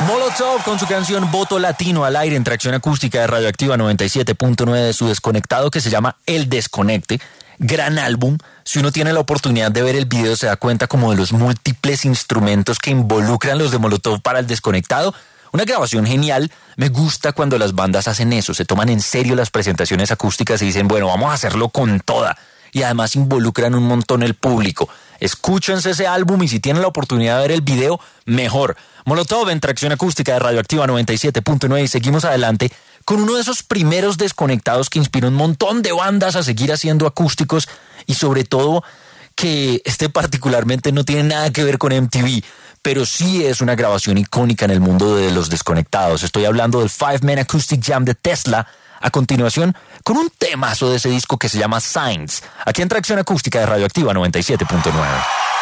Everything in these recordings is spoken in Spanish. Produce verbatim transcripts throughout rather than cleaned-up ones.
Molotov con su canción Voto Latino al aire en Tracción Acústica de Radioactiva noventa y siete punto nueve de su Desconectado, que se llama El Desconecte. Gran álbum. Si uno tiene la oportunidad de ver el video se da cuenta como de los múltiples instrumentos que involucran los de Molotov para El Desconectado. Una grabación genial. Me gusta cuando las bandas hacen eso, se toman en serio las presentaciones acústicas y dicen, bueno, vamos a hacerlo con toda. Y además involucran un montón el público. Escúchense ese álbum y si tienen la oportunidad de ver el video, mejor. Molotov en Tracción Acústica de Radioactiva noventa y siete punto nueve y seguimos adelante con uno de esos primeros desconectados que inspiró un montón de bandas a seguir haciendo acústicos y sobre todo que este particularmente no tiene nada que ver con M T V, pero sí es una grabación icónica en el mundo de los desconectados. Estoy hablando del Five Man Acoustic Jam de Tesla, a continuación con un temazo de ese disco que se llama Signs, aquí en Tracción Acústica de Radioactiva noventa y siete punto nueve.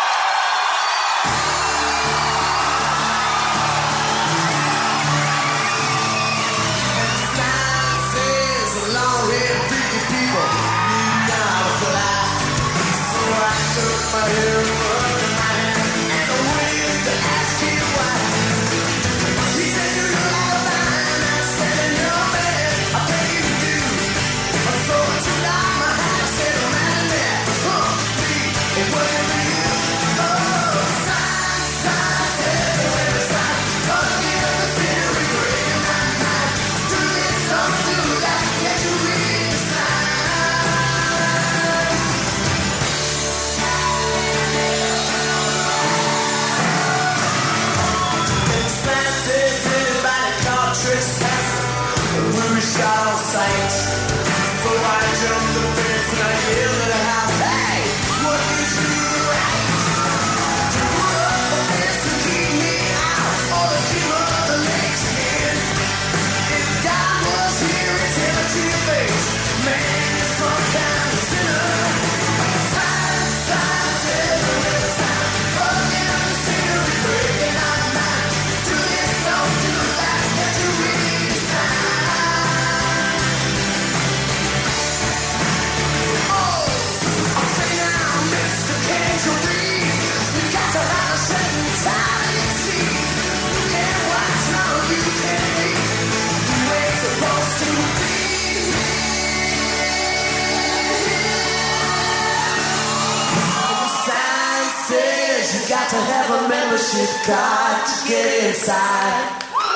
To have a membership card to get inside.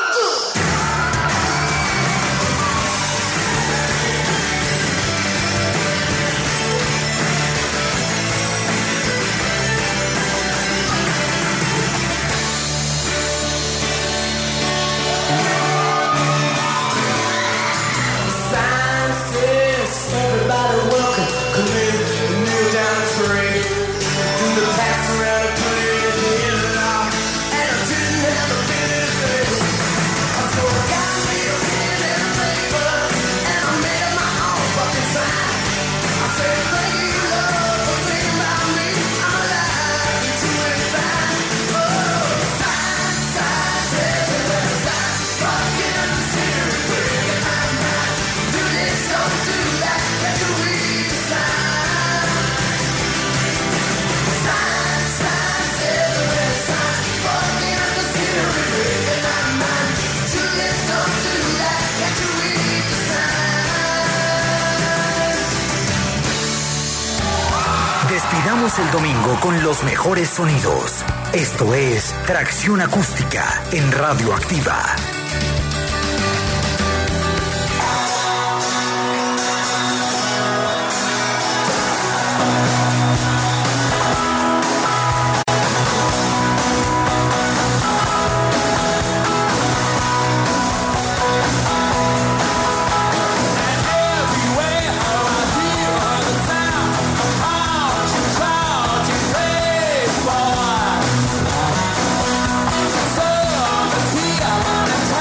Sign says everybody welcome. Come in and kneel down and pray. Do the pass around and put it in the end of the law. And I didn't have a minute, baby. So I got me a pen and a paper, and I made up my own fucking sign. I said, thank you, Lord, for thinking about me. I'm alive and doing fine. Oh, sign, sign, everywhere, sign. Fucking up the scenery, breaking my mind. Do this, don't do that, let you read the sign. Sign, signs everywhere, sign. Fucking up the scenery, breaking my mind. Do this, don't do that, let you read the sign. Despidamos el domingo con los mejores sonidos. Esto es Tracción Acústica en Radioactiva. So, see, I wanna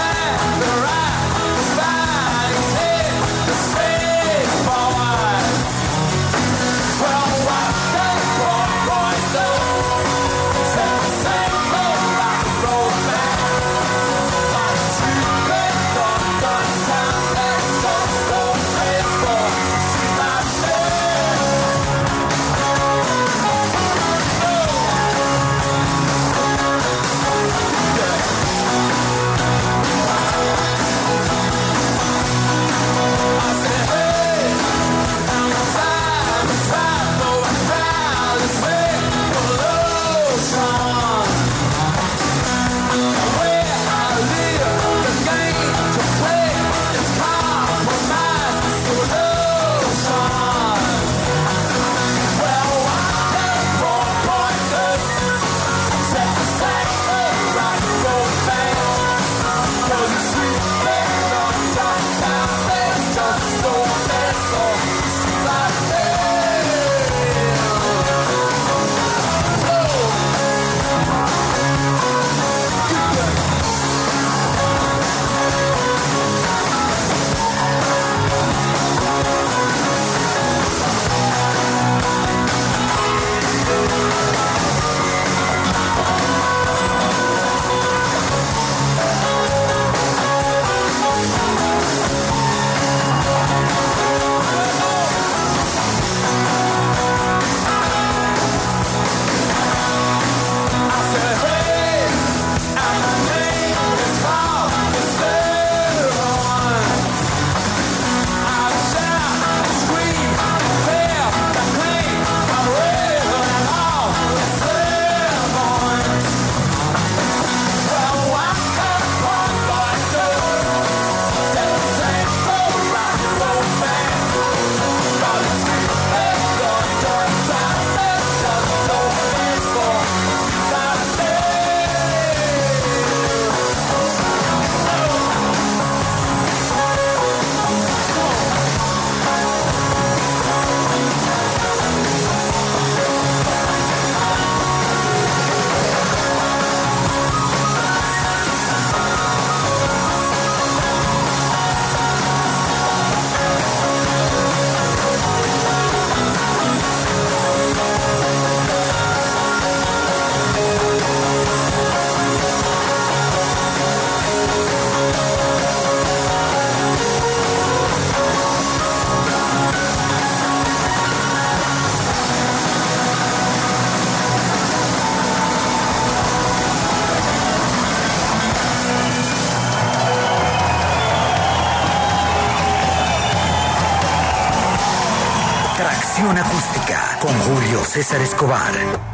Tracción Acústica con Julio César Escobar.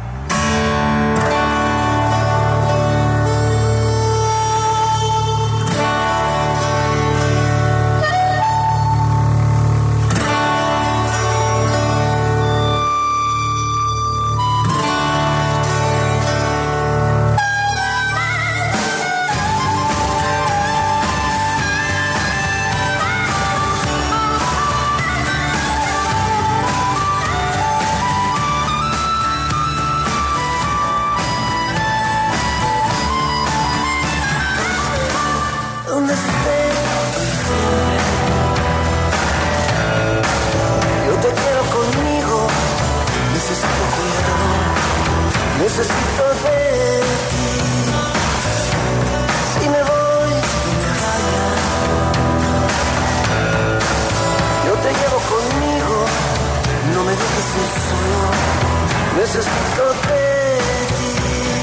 Necesito de ti. Si me voy, no me vayas. Yo te llevo conmigo. No me dejes ir solo. Necesito de ti.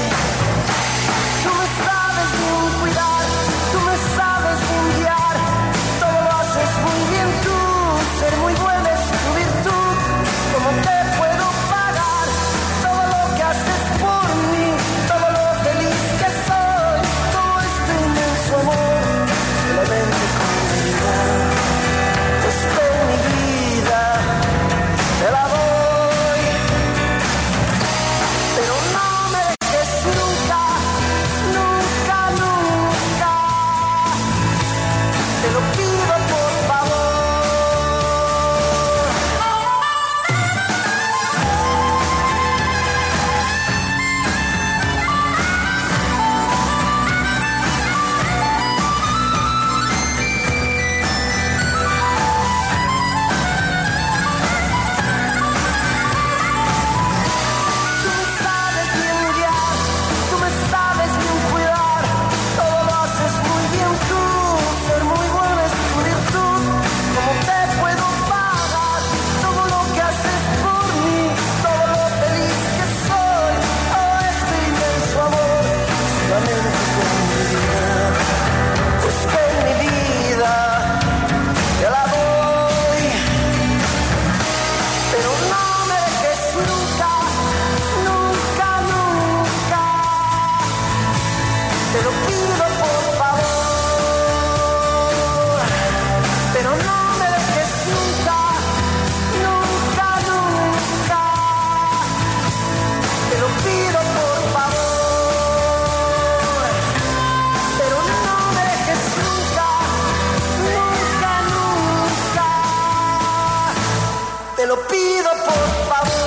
Tú me sabes bien cuidar. Tú me sabes bien guiar. Todo lo haces muy bien tú. Ser muy buena es tu virtud. ¿Cómo te puedo pagar todo lo que haces por mí? Todo lo feliz que soy. Todo este inmenso amor. Solamente con mi vida. Esta es mi vida. Te la doy. Pero no me dejes nunca. Nunca, nunca. Te lo pido por favor. Tú me sabes bien guiar, tú me sabes bien cuidar, todo lo haces muy bien tú, ser muy bueno es tu virtud. ¿Cómo te puedo pagar todo lo que haces por mí? Todo lo feliz que soy, todo este inmenso amor, solamente con mi vida, pues que mi vida te la doy. Pero no me dejes nunca, nunca, nunca. Te lo pido por favor. Pero no me dejes nunca, nunca, nunca. Te lo pido por favor. Pero no me dejes nunca, nunca, nunca. Te lo pido por favor.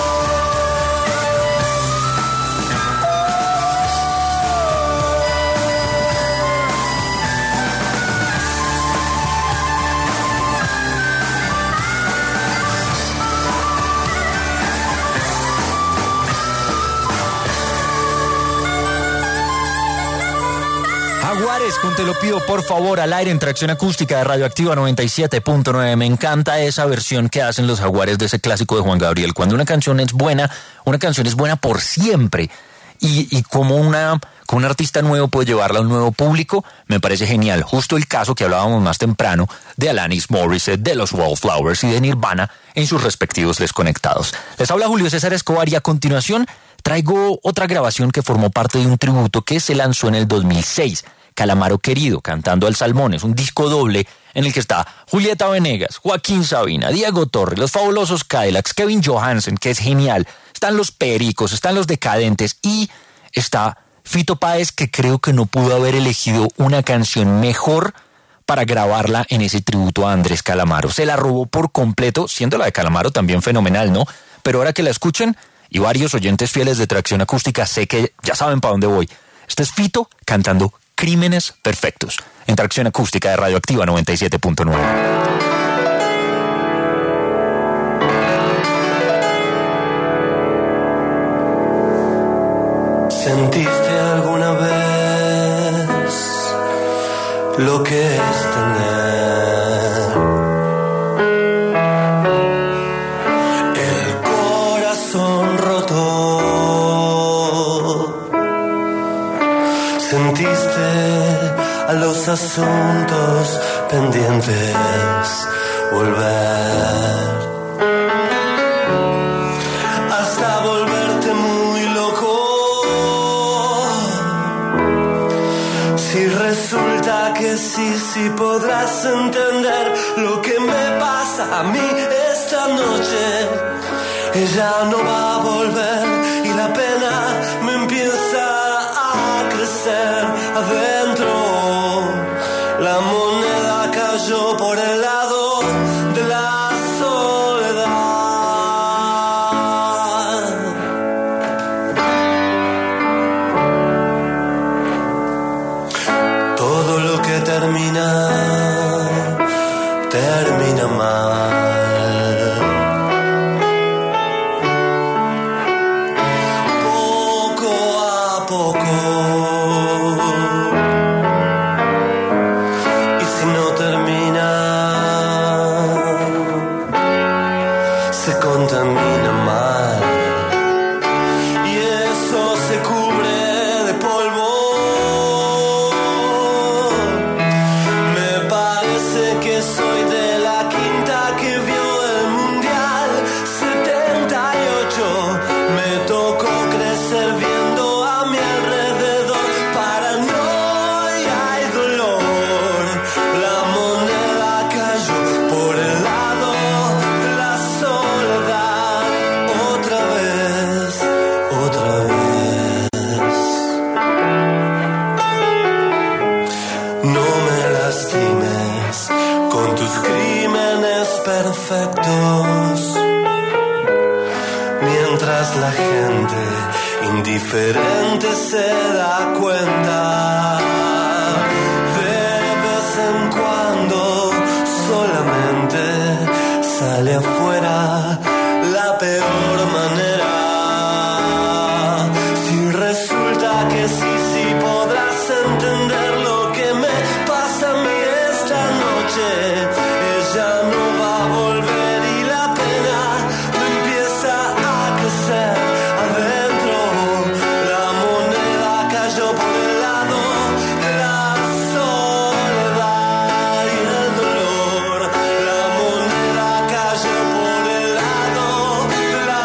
Jaguares, con Te lo pido por favor al aire en Tracción Acústica de Radioactiva noventa y siete punto nueve. Me encanta esa versión que hacen los Jaguares de ese clásico de Juan Gabriel. Cuando una canción es buena, una canción es buena por siempre. Y, y como una, como un artista nuevo puede llevarla a un nuevo público, me parece genial. Justo el caso que hablábamos más temprano de Alanis Morissette, de los Wallflowers y de Nirvana en sus respectivos Desconectados. Les habla Julio César Escobar y a continuación traigo otra grabación que formó parte de un tributo que se lanzó en el dos mil seis. Calamaro Querido, cantando al Salmón. Es un disco doble en el que está Julieta Venegas, Joaquín Sabina, Diego Torres, los fabulosos Cadillacs, Kevin Johansen, que es genial. Están los Pericos, están los Decadentes y está Fito Páez, que creo que no pudo haber elegido una canción mejor para grabarla en ese tributo a Andrés Calamaro. Se la robó por completo, siendo la de Calamaro también fenomenal, ¿no? Pero ahora que la escuchen, y varios oyentes fieles de Tracción Acústica, sé que ya saben para dónde voy. Este es Fito cantando Crímenes Perfectos en Tracción Acústica de Radioactiva noventa y siete punto nueve. ¿Sentiste alguna vez lo que es tener el corazón roto? ¿Sentiste a los asuntos pendientes volver? hasta volverte muy loco. Si resulta que sí, sí podrás entender lo que me pasa a mí esta noche. Ella no va a volver y la pena me empieza a crecer adentro. La moneda cayó por el lado de la soledad. Todo lo que termina, termina mal. Mientras la gente indiferente se da cuenta, de vez en cuando solamente sale afuera la peor manera. Si resulta que sí, sí podrás entender lo que me pasa a mí esta noche. Ella no va a volver y la pena me empieza a crecer adentro. La moneda cayó por el lado de la soledad y el dolor. La moneda cayó por el lado de la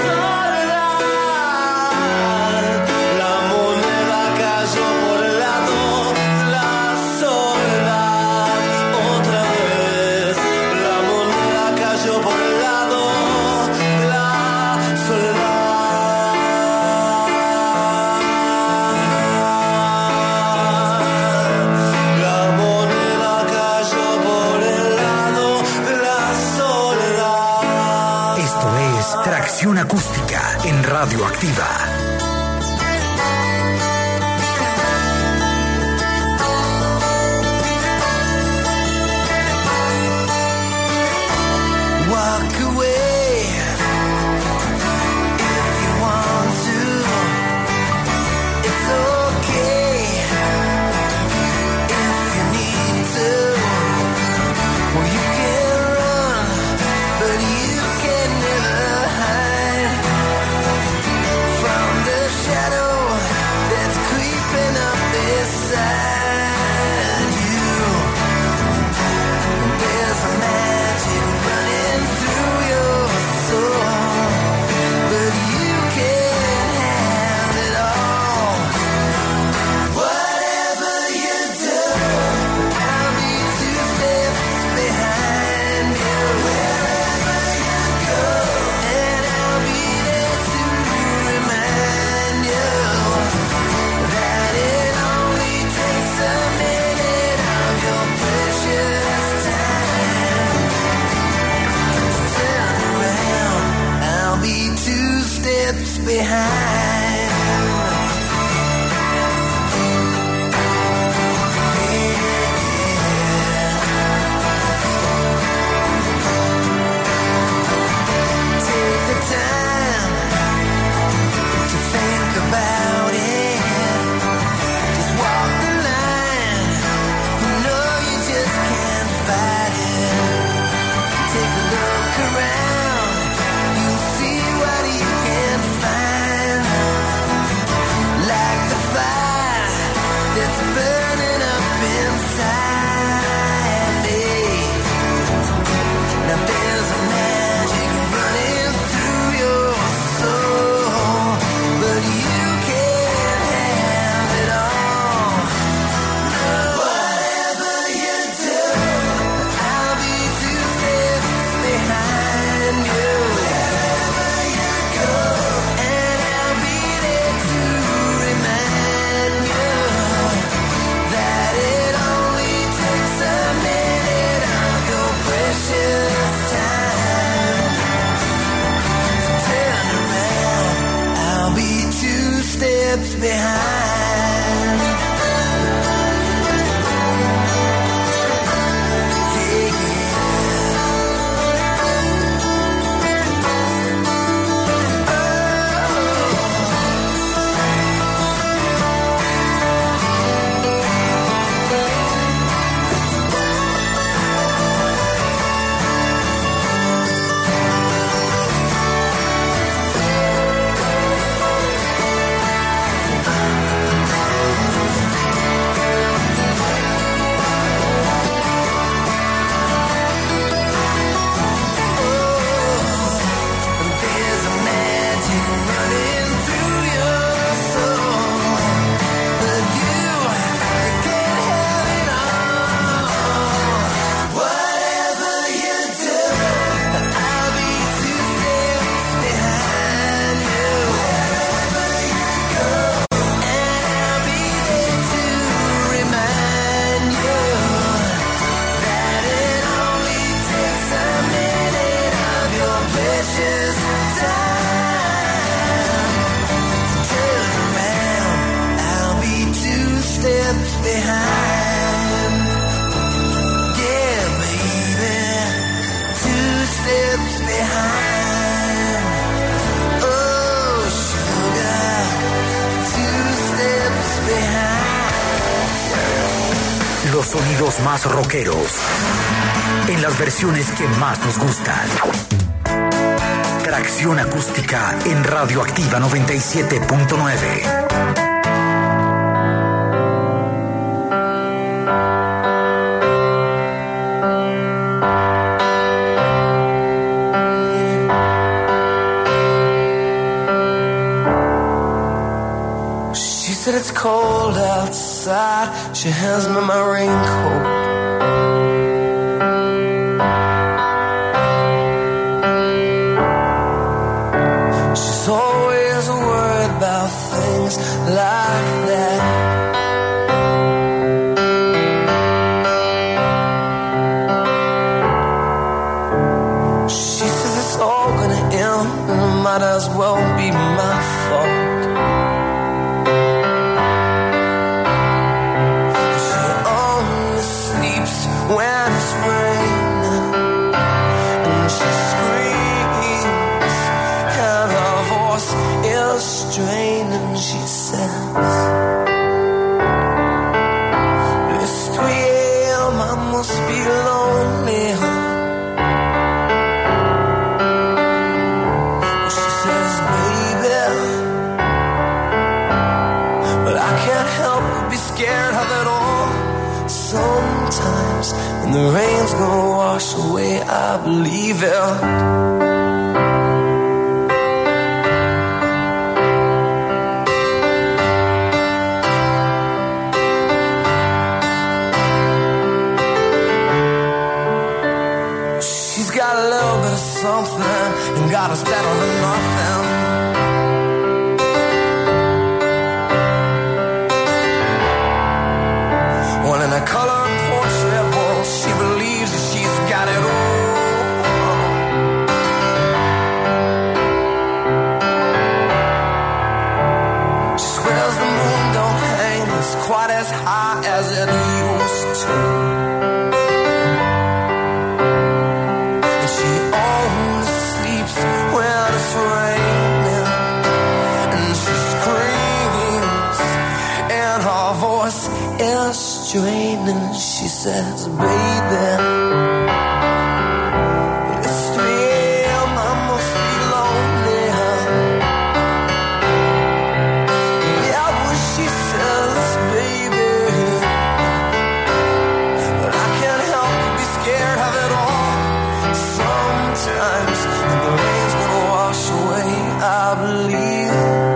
soledad. La moneda cayó por el lado de la soledad. Otra vez, la moneda cayó por el lado de la soledad. La moneda cayó por el lado de la soledad. Esto es Tracción Acústica en Radioactiva. Walk away if you want to. It's okay if you need to. Well, you can run, but you can never hide from steps behind. Yeah, Los sonidos más rockeros en las versiones que más nos gustan. Tracción Acústica en Radioactiva noventa y siete punto nueve. she said it's cold outside. She hands me my raincoat. She's always worried about things like that. She says it's all gonna end, and it might as well be my fault. She only sleeps when it's raining, and she screams, and her voice is straining. She says, it's three a.m., I must be lonely. She says, baby, but I can't help but be scared of it all. Sometimes when the rain's gonna wash away, I believe it. She's got a little bit of something and got us better than nothing. One in a colored portrait, well, she believes that she's got it all. She swears the moon don't hang as quite as high as it used to. And she only sleeps when it's raining, and she screams, and her voice is straining. She says, baby, it's three a.m., I must be lonely. Yeah, well, she says, baby, but I can't help but be scared of it all. Sometimes when the rain's gonna wash away, I believe.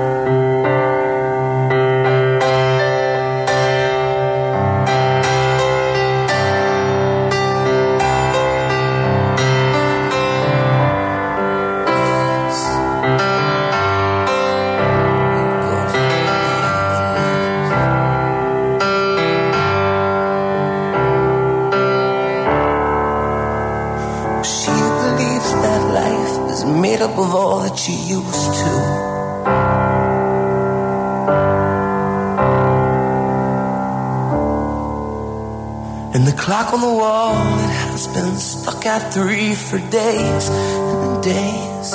She believes that life is made up of all that you used to. And the clock on the wall, it has been stuck at three for days and days.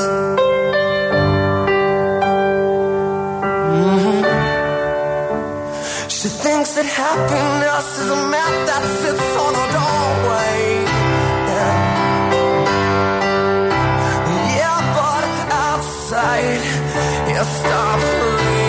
Mm-hmm. She thinks that happiness is a map that sits on a doorway. Yeah, yeah, but outside it stops raining.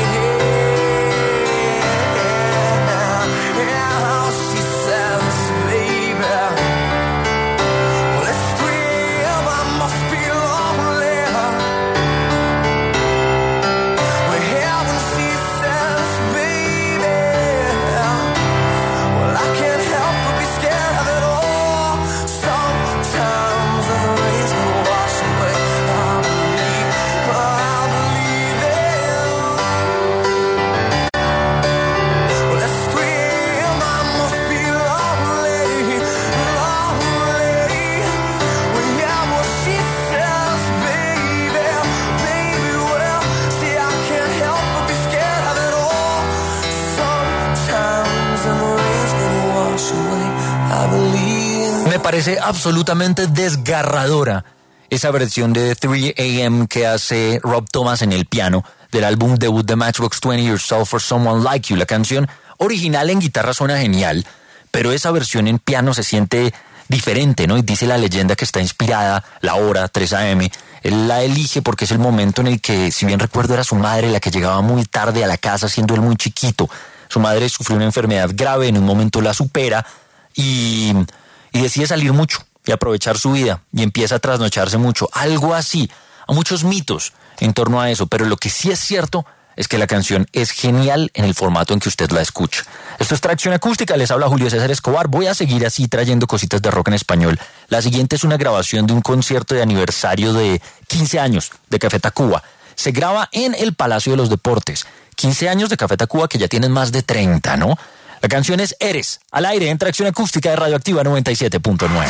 Me parece absolutamente desgarradora esa versión de three a m que hace Rob Thomas en el piano del álbum debut de Matchbox veinte, Yourself for Someone Like You. La canción original en guitarra suena genial, pero esa versión en piano se siente diferente, ¿no? Y dice la leyenda que está inspirada, la hora, tres a m, él la elige porque es el momento en el que, si bien recuerdo, era su madre la que llegaba muy tarde a la casa siendo él muy chiquito. Su madre sufrió una enfermedad grave, en un momento la supera y... y decide salir mucho y aprovechar su vida y empieza a trasnocharse mucho, algo así. Hay muchos mitos en torno a eso, pero lo que sí es cierto es que la canción es genial en el formato en que usted la escucha. Esto es Tracción Acústica, les habla Julio César Escobar. Voy a seguir así trayendo cositas de rock en español. La siguiente es una grabación de un concierto de aniversario de quince años de Café Tacuba. Se graba en el Palacio de los Deportes. quince años de Café Tacuba que ya tienen más de treinta, ¿no? La canción es Eres, al aire en Tracción Acústica de Radioactiva noventa y siete punto nueve.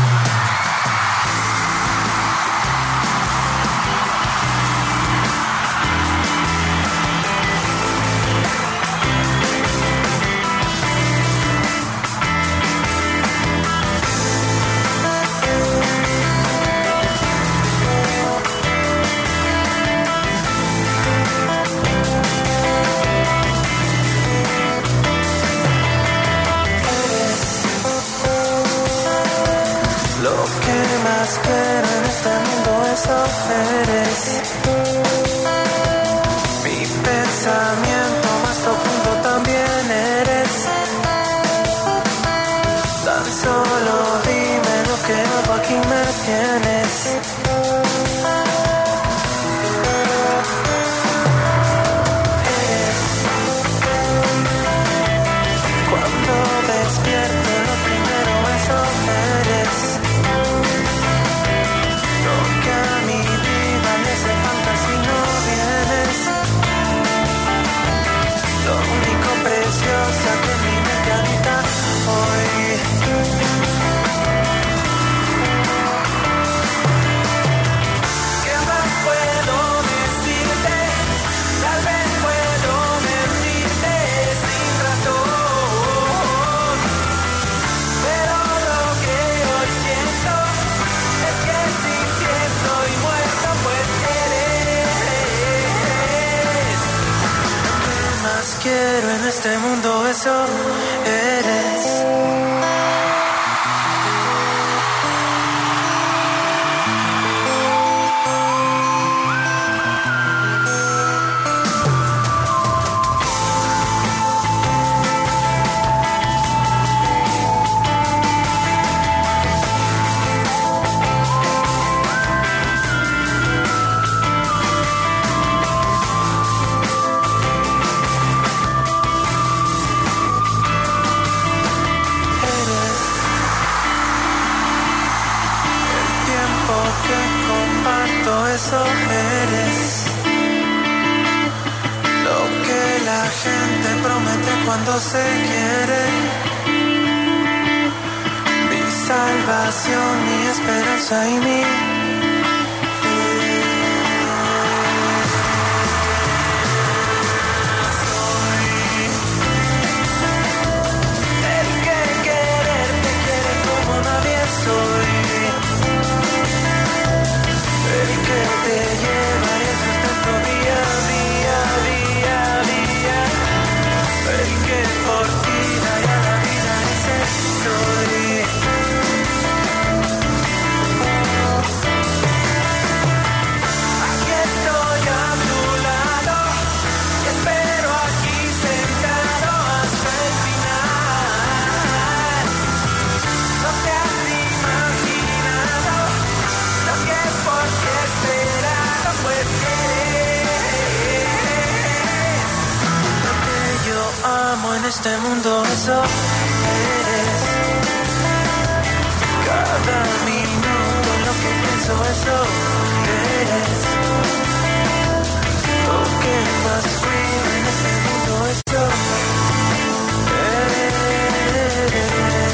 Este mundo eso eres. Eso eres lo que la gente promete cuando se quiere. Mi salvación, mi esperanza y mi soy el que quererte en este mundo, eso eres. Cada minuto lo que pienso, eso eres. Lo que más cuido en este mundo, eso eres.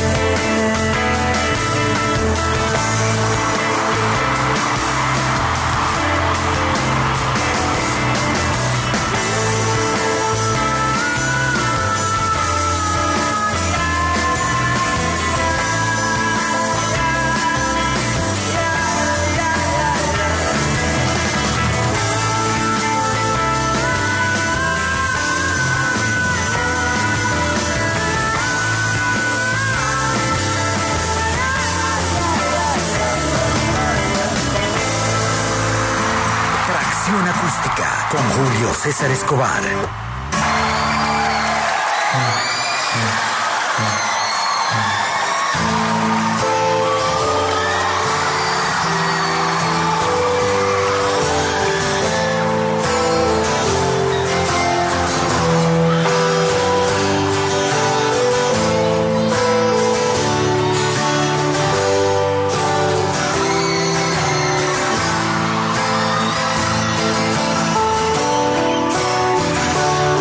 Tracción acústica con Julio César Escobar. Thank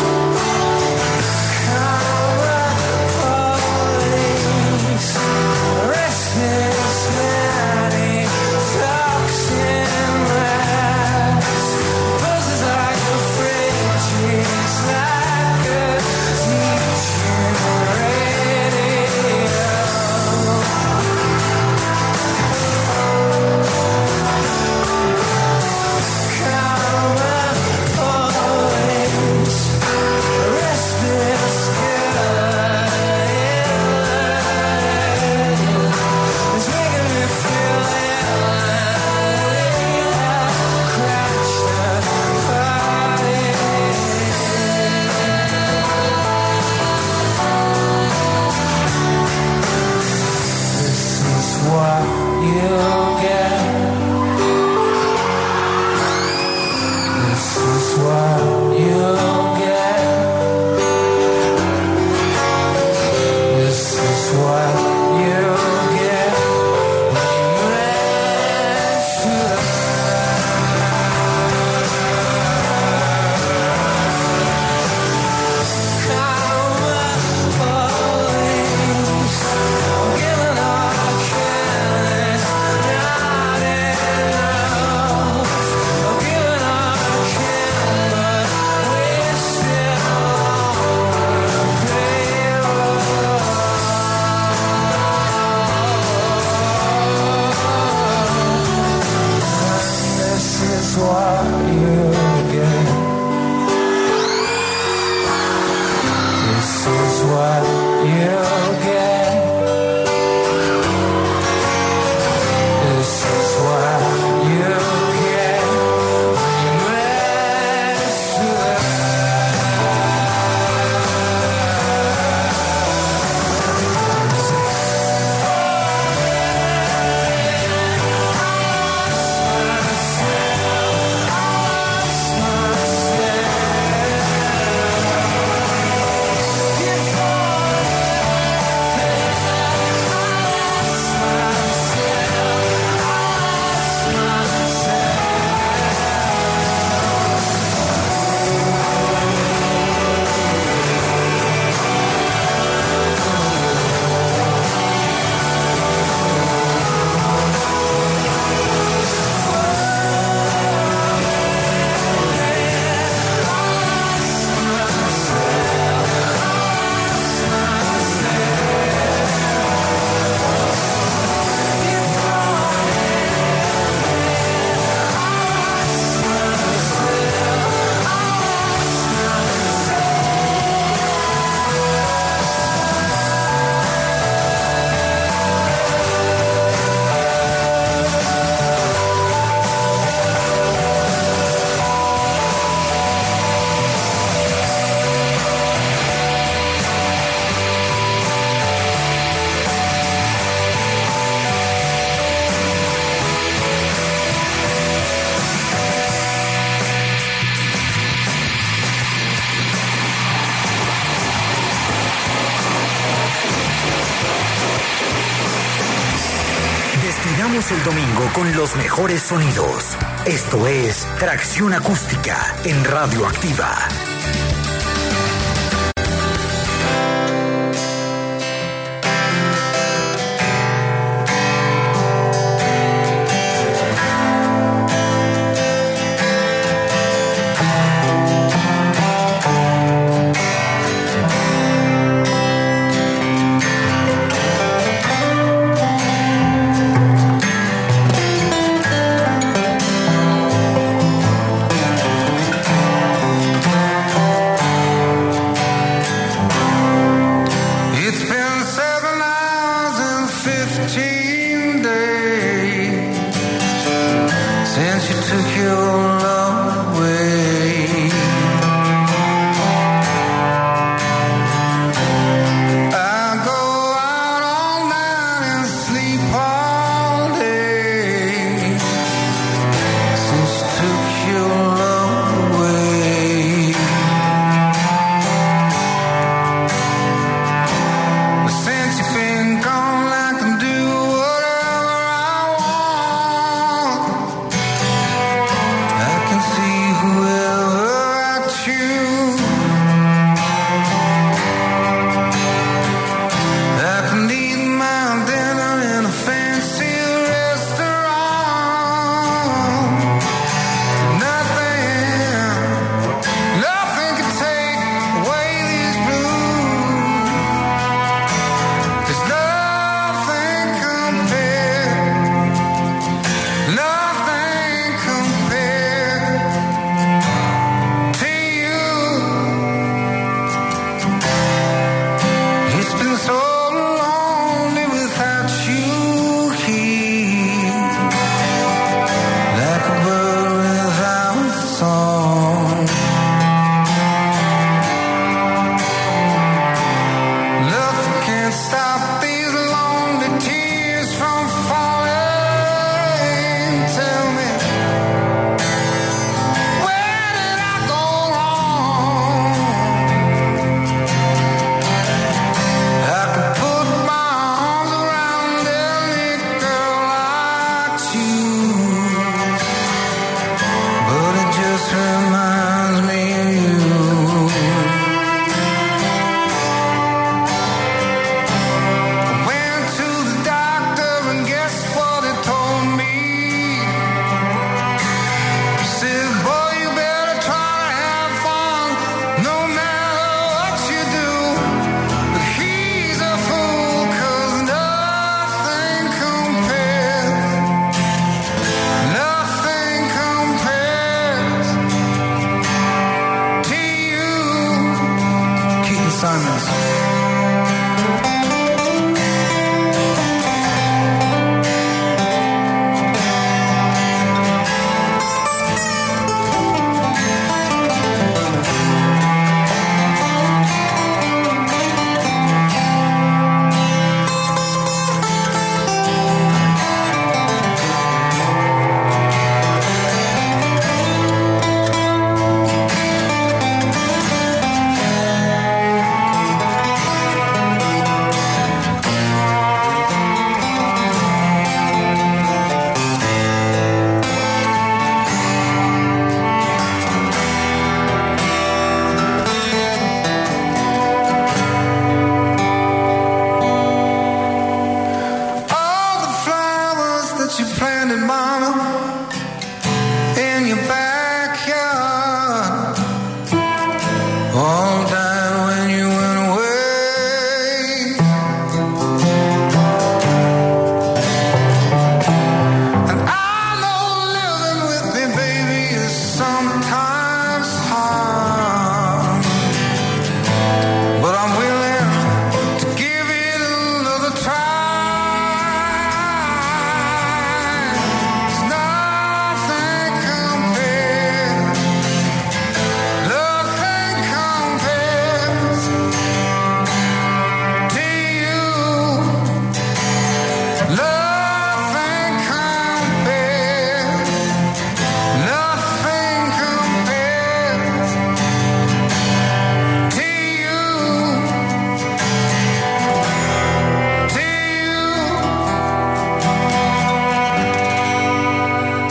Cerramos el domingo con los mejores sonidos. Esto es Tracción Acústica en Radioactiva.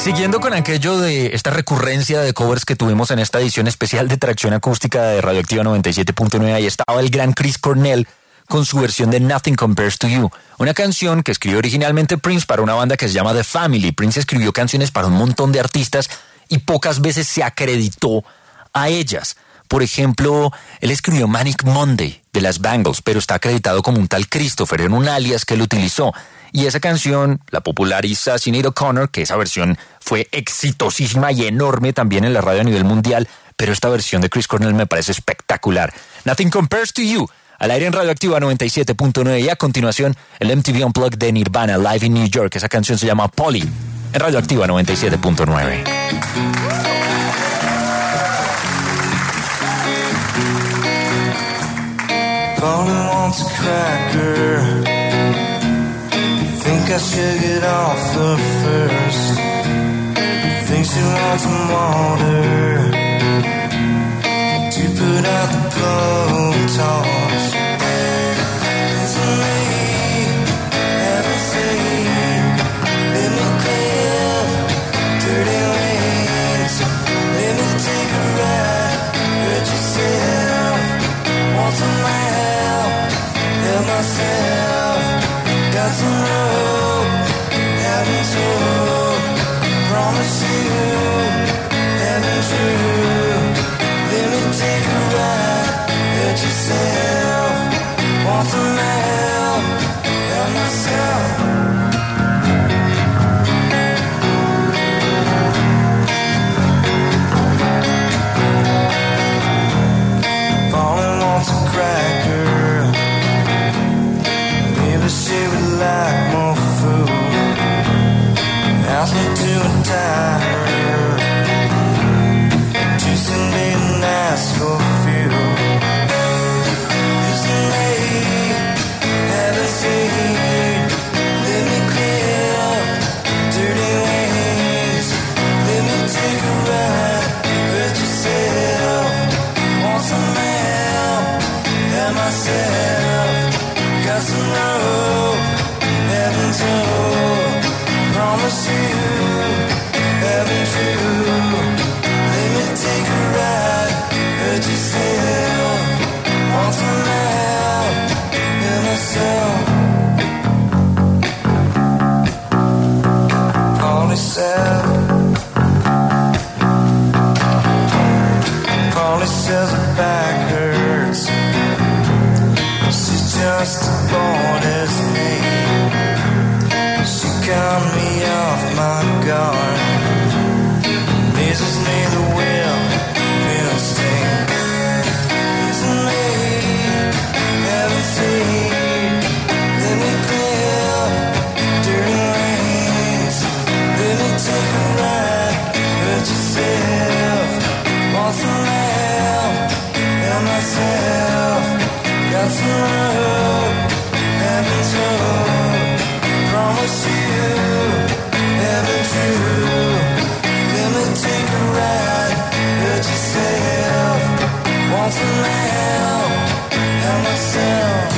Siguiendo con aquello de esta recurrencia de covers que tuvimos en esta edición especial de Tracción Acústica de Radioactiva noventa y siete punto nueve, ahí estaba el gran Chris Cornell con su versión de Nothing Compares to You, una canción que escribió originalmente Prince para una banda que se llama The Family. Prince escribió canciones para un montón de artistas y pocas veces se acreditó a ellas. Por ejemplo, él escribió Manic Monday de las Bangles, pero está acreditado como un tal Christopher, en un alias que él utilizó. Y esa canción la populariza Sinead O'Connor, que esa versión fue exitosísima y enorme también en la radio a nivel mundial, pero esta versión de Chris Cornell me parece espectacular. Nothing Compares to You, al aire en Radioactiva noventa y siete punto nueve, y a continuación el M T V Unplugged de Nirvana, Live in New York. Esa canción se llama Polly, en Radioactiva noventa y siete punto nueve. Polly wants a cracker. Think I should get off her first. Think she wants some water to put out the blowtorch. Listen, lady, haven't seen. Let me clear dirty wings. Let me take a ride. Hurt yourself. Want some help? Help myself. Got some rope, haven't told. Promise you, haven't true. Let me take a ride, hurt yourself. Want some help, help myself. Falling wants a cracker. She would like more food. Ask me to retire. Juice and didn't ask for fuel. Listen, lady, haven't seen. Let me clear up dirty wings. Let me take a ride. Hurt yourself. Want some help? Help myself. Got some rope, haven't told. Promise you, haven't true. Let me take a ride, hurt yourself. Want some help, help myself. Polly said, Polly says her back hurts. She's just as bored as me. She cut me off my guard. Measures me the will, feel sting. Listen, lady, haven't seen. Let me clear dirty wings. Let me take a ride, hurt yourself. Want some help, help myself. Got some rope, haven't told. Promise you, haven't true. Let me take a ride, hurt yourself. Want some help, help myself.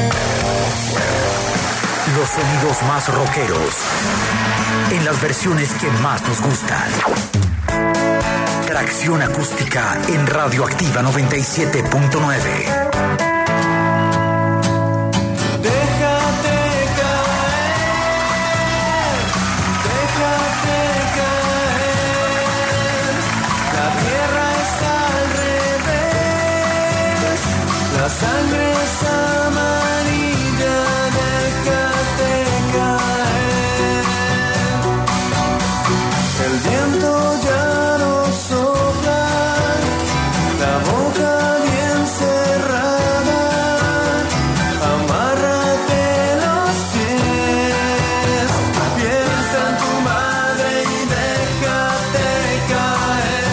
Los sonidos más rockeros en las versiones que más nos gustan. Tracción Acústica en Radioactiva noventa y siete punto nueve. La sangre es amarilla, déjate caer. El viento ya no sopla, la boca bien cerrada. Amárrate los pies, piensa en tu madre y déjate caer.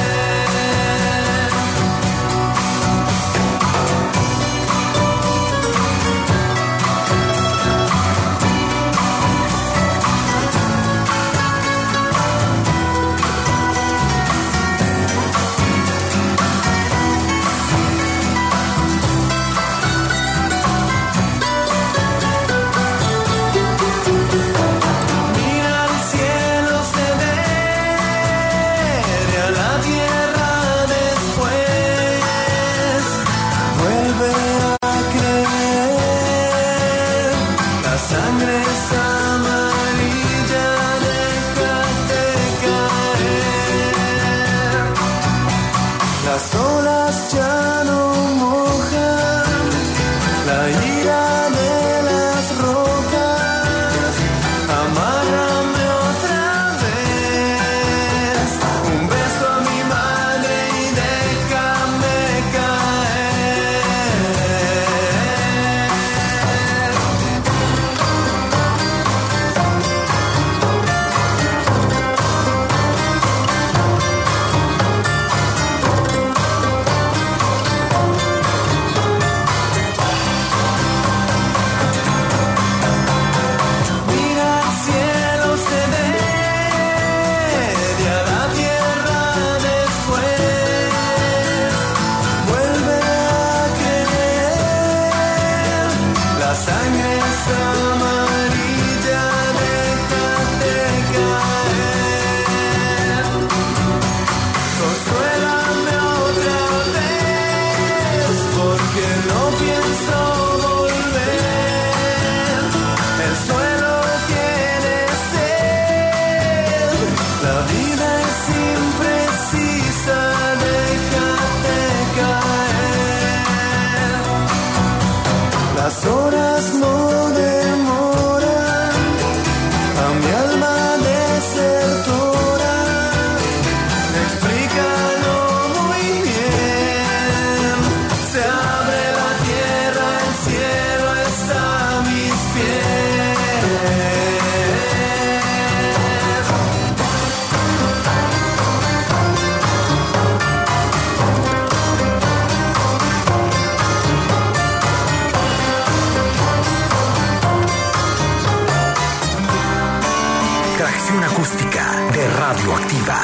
Radioactiva.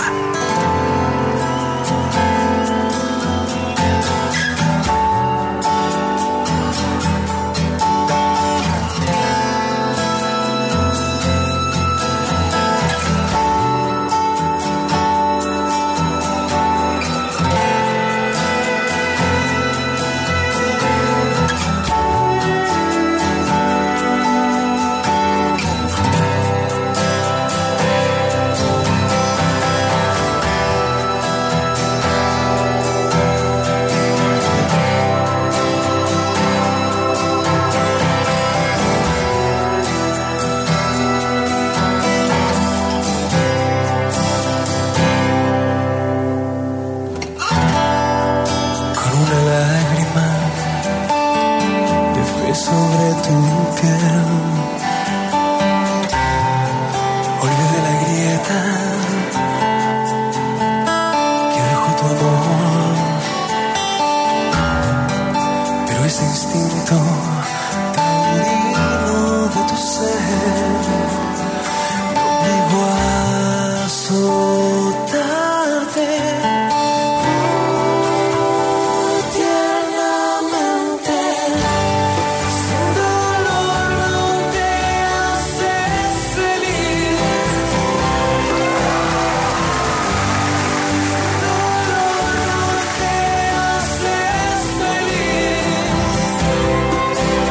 Feliz.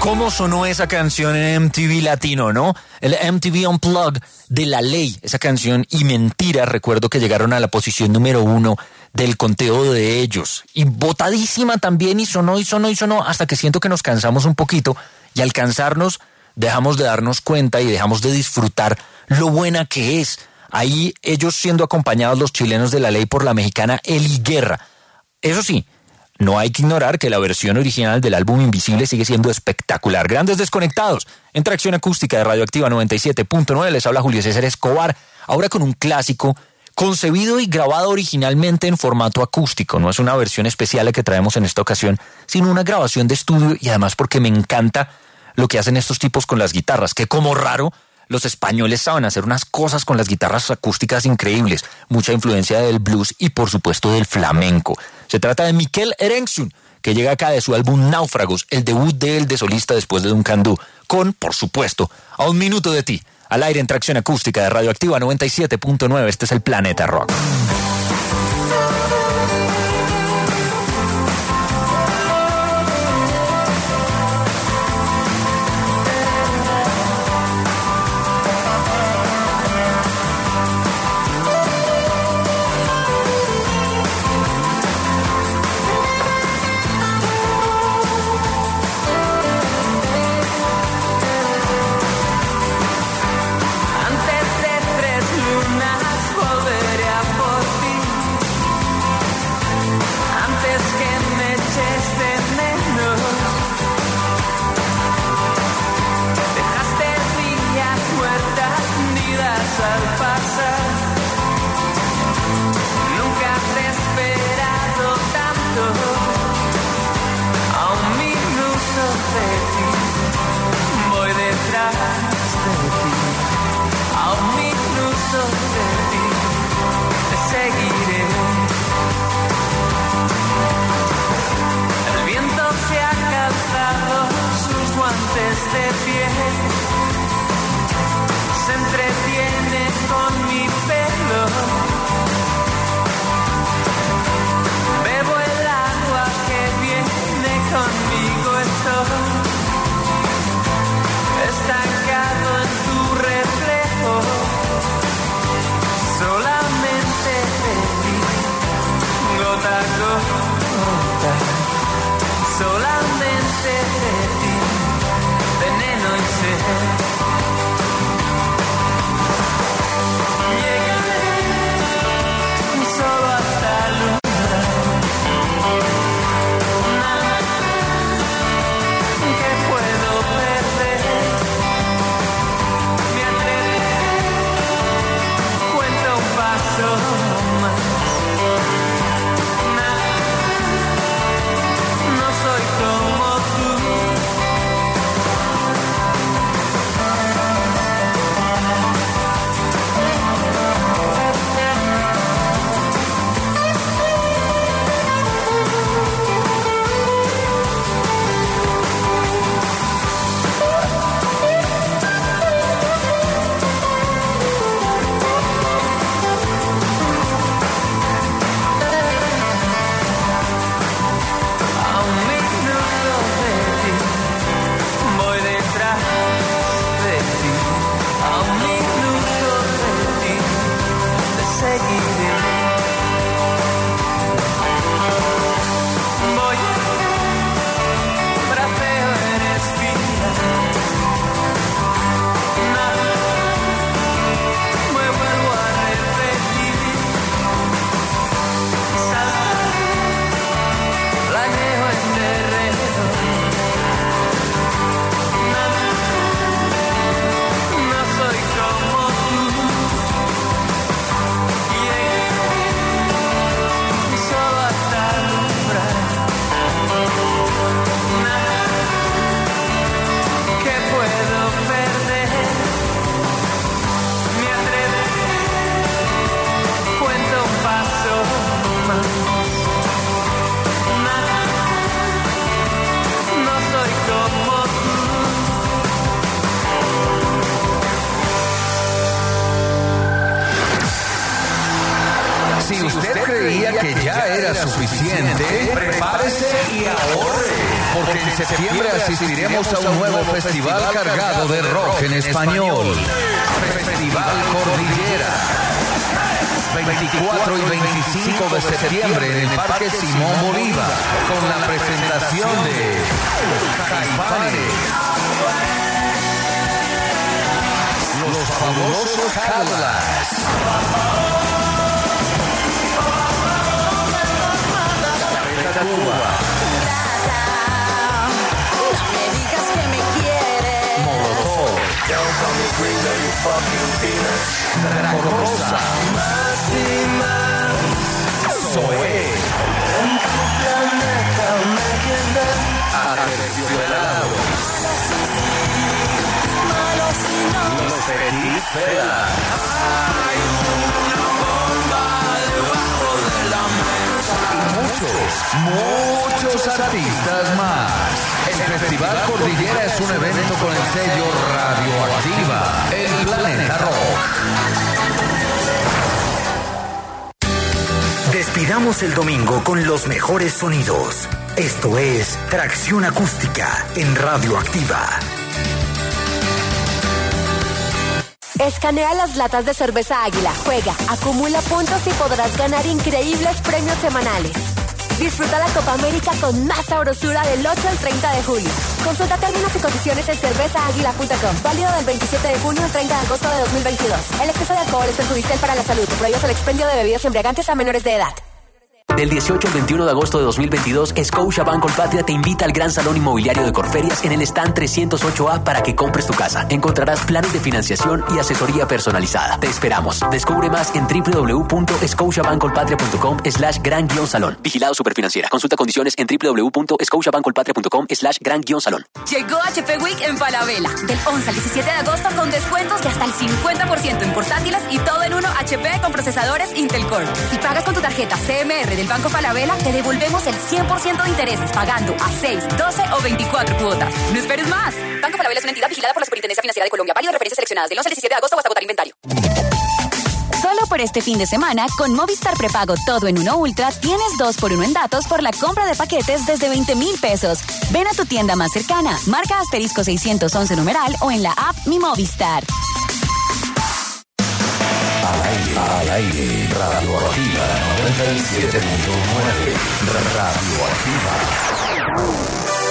¿Cómo sonó esa canción en M T V Latino, no? El M T V Unplugged de La Ley, esa canción y Mentira, recuerdo que llegaron a la posición número uno del conteo de ellos. Y botadísima también, y sonó, y sonó, y sonó, hasta que siento que nos cansamos un poquito, y al cansarnos, dejamos de darnos cuenta y dejamos de disfrutar lo buena que es. Ahí ellos siendo acompañados los chilenos de La Ley por la mexicana Eli Guerra. Eso sí, no hay que ignorar que la versión original del álbum Invisible sigue siendo espectacular. Grandes Desconectados, en Tracción Acústica de Radioactiva noventa y siete punto nueve, les habla Julio César Escobar, ahora con un clásico concebido y grabado originalmente en formato acústico. No es una versión especial la que traemos en esta ocasión, sino una grabación de estudio, y además porque me encanta lo que hacen estos tipos con las guitarras, que como raro, los españoles saben hacer unas cosas con las guitarras acústicas increíbles, mucha influencia del blues y por supuesto del flamenco. Se trata de Miquel Erentzun, que llega acá de su álbum Náufragos, el debut de él de solista después de Duncan Du, con, por supuesto, A un minuto de ti, al aire en Tracción Acústica de Radioactiva noventa y siete punto nueve. Este es el Planeta Rock. Si usted creía que ya era suficiente, prepárese y ahorre. porque en septiembre asistiremos a un nuevo festival cargado de rock en español. Festival Cordillera. veinticuatro y veinticinco de septiembre en el Parque Simón Bolívar, con la presentación de Caifanes, Los Fabulosos Cadillacs, Cuba, No me digas que me quieres. Molotov, Draco Rosa, Zoé, Aterciopelado, Los Petit Fela, muchos, muchos artistas más. El Festival Cordillera es un evento con el sello Radioactiva, el Planeta Rock. Despidamos el domingo con los mejores sonidos. Esto es Tracción Acústica en Radioactiva. Escanea las latas de cerveza Águila, juega, acumula puntos y podrás ganar increíbles premios semanales. Disfruta la Copa América con más sabrosura del ocho al treinta de julio. Consulta términos y condiciones en cerveza águila punto com. Válido del veintisiete de junio al treinta de agosto de dos mil veintidós. El exceso de alcohol es perjudicial para la salud. Prohíbe el expendio de bebidas embriagantes a menores de edad. Del dieciocho al veintiuno de agosto de dos mil veintidós, Scotiabank Colpatria te invita al Gran Salón Inmobiliario de Corferias en el stand trescientos ocho A para que compres tu casa. Encontrarás planes de financiación y asesoría personalizada. Te esperamos. Descubre más en w w w punto scotiabank colpatria punto com slash gran guión salón. Vigilado Superfinanciera. Consulta condiciones en w w w punto scotiabank colpatria punto com slash gran guión salón. Llegó H P Week en Falabella. Del once al diecisiete de agosto con descuentos de hasta el cincuenta por ciento en portátiles y todo en uno H P con procesadores Intel Core. Si pagas con tu tarjeta C M R del Banco Falabella, te devolvemos el cien por ciento de intereses pagando a seis, doce o veinticuatro cuotas. ¡No esperes más! Banco Falabella es una entidad vigilada por la Superintendencia Financiera de Colombia. Válido de referencias seleccionadas del once al diecisiete de agosto o hasta agotar inventario. Solo por este fin de semana, con Movistar Prepago Todo en Uno Ultra, tienes dos por uno en datos por la compra de paquetes desde veinte mil pesos. Ven a tu tienda más cercana, marca asterisco seiscientos once numeral o en la app Mi Movistar. Al aire, al aire, Radioactiva noventa y siete punto nueve, Radioactiva.